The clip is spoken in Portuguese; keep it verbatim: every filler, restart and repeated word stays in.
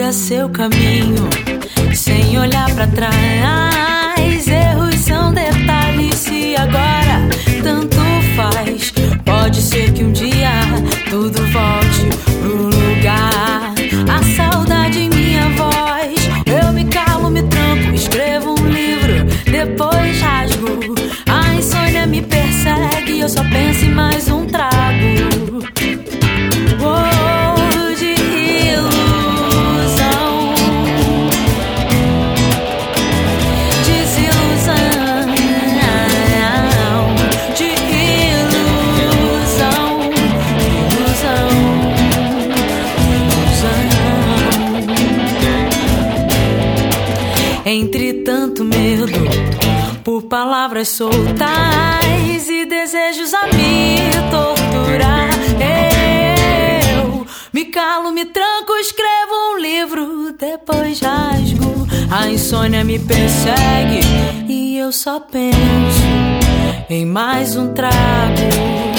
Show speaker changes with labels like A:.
A: siga seu caminho, sem olhar pra trás. Erros são detalhes, se agora tanto faz. Pode ser que um dia tudo volte pro lugar. A saudade em minha voz, eu me calo, me tranco, escrevo um livro, depois rasgo. A insônia me persegue, eu só penso em mais um trago. Oh, de ilusão, desilusão, de ilusão, ilusão, ilusão. Entre tanto medo por palavras soltas e desejos a me torturar, eu me calo, me tranco, escrevo um livro, depois rasgo. A insônia me persegue e eu só penso em mais um trago.